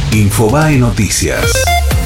Infobae Noticias.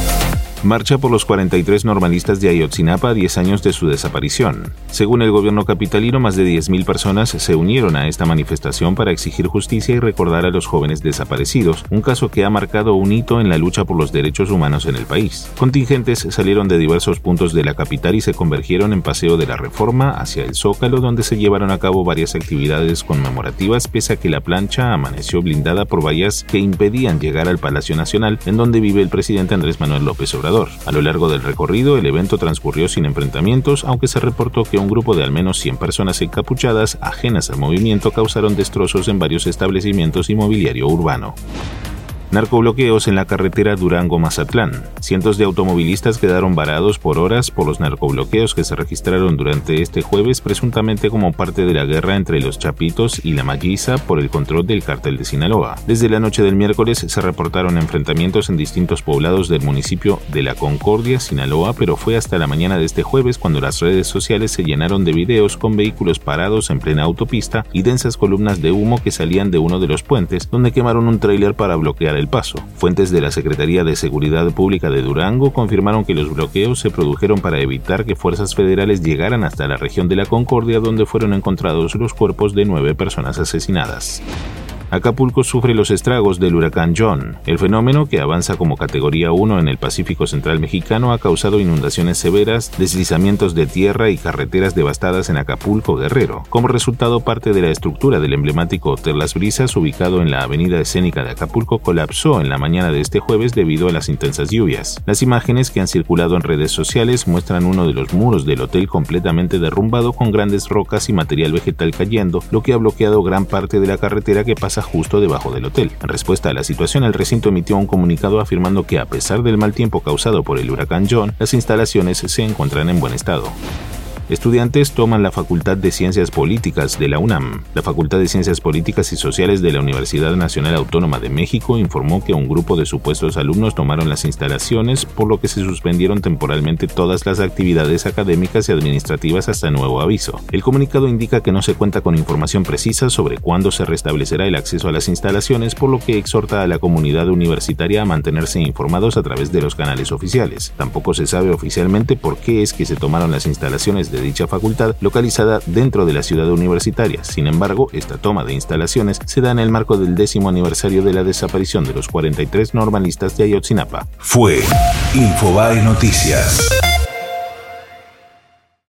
Marcha por los 43 normalistas de Ayotzinapa a 10 años de su desaparición. Según el gobierno capitalino, más de 10.000 personas se unieron a esta manifestación para exigir justicia y recordar a los jóvenes desaparecidos, un caso que ha marcado un hito en la lucha por los derechos humanos en el país. Contingentes salieron de diversos puntos de la capital y se convergieron en Paseo de la Reforma hacia el Zócalo, donde se llevaron a cabo varias actividades conmemorativas, pese a que la plancha amaneció blindada por vallas que impedían llegar al Palacio Nacional, en donde vive el presidente Andrés Manuel López Obrador. A lo largo del recorrido, el evento transcurrió sin enfrentamientos, aunque se reportó que un grupo de al menos 100 personas encapuchadas, ajenas al movimiento, causaron destrozos en varios establecimientos y mobiliario urbano. Narcobloqueos en la carretera Durango-Mazatlán. Cientos de automovilistas quedaron varados por horas por los narcobloqueos que se registraron durante este jueves, presuntamente como parte de la guerra entre los Chapitos y la Malliza por el control del cártel de Sinaloa. Desde la noche del miércoles se reportaron enfrentamientos en distintos poblados del municipio de La Concordia, Sinaloa, pero fue hasta la mañana de este jueves cuando las redes sociales se llenaron de videos con vehículos parados en plena autopista y densas columnas de humo que salían de uno de los puentes, donde quemaron un tráiler para bloquear el paso. Fuentes de la Secretaría de Seguridad Pública de Durango confirmaron que los bloqueos se produjeron para evitar que fuerzas federales llegaran hasta la región de La Concordia, donde fueron encontrados los cuerpos de 9 personas asesinadas. Acapulco sufre los estragos del huracán John. El fenómeno, que avanza como categoría 1 en el Pacífico Central mexicano, ha causado inundaciones severas, deslizamientos de tierra y carreteras devastadas en Acapulco, Guerrero. Como resultado, parte de la estructura del emblemático Hotel Las Brisas, ubicado en la avenida escénica de Acapulco, colapsó en la mañana de este jueves debido a las intensas lluvias. Las imágenes que han circulado en redes sociales muestran uno de los muros del hotel completamente derrumbado, con grandes rocas y material vegetal cayendo, lo que ha bloqueado gran parte de la carretera que pasa justo debajo del hotel. En respuesta a la situación, el recinto emitió un comunicado afirmando que, a pesar del mal tiempo causado por el huracán John, las instalaciones se encuentran en buen estado. Estudiantes toman la Facultad de Ciencias Políticas de la UNAM. La Facultad de Ciencias Políticas y Sociales de la Universidad Nacional Autónoma de México informó que un grupo de supuestos alumnos tomaron las instalaciones, por lo que se suspendieron temporalmente todas las actividades académicas y administrativas hasta nuevo aviso. El comunicado indica que no se cuenta con información precisa sobre cuándo se restablecerá el acceso a las instalaciones, por lo que exhorta a la comunidad universitaria a mantenerse informados a través de los canales oficiales. Tampoco se sabe oficialmente por qué es que se tomaron las instalaciones de dicha facultad, localizada dentro de la ciudad universitaria. Sin embargo, esta toma de instalaciones se da en el marco del 10º aniversario de la desaparición de los 43 normalistas de Ayotzinapa. Fue Infobae Noticias.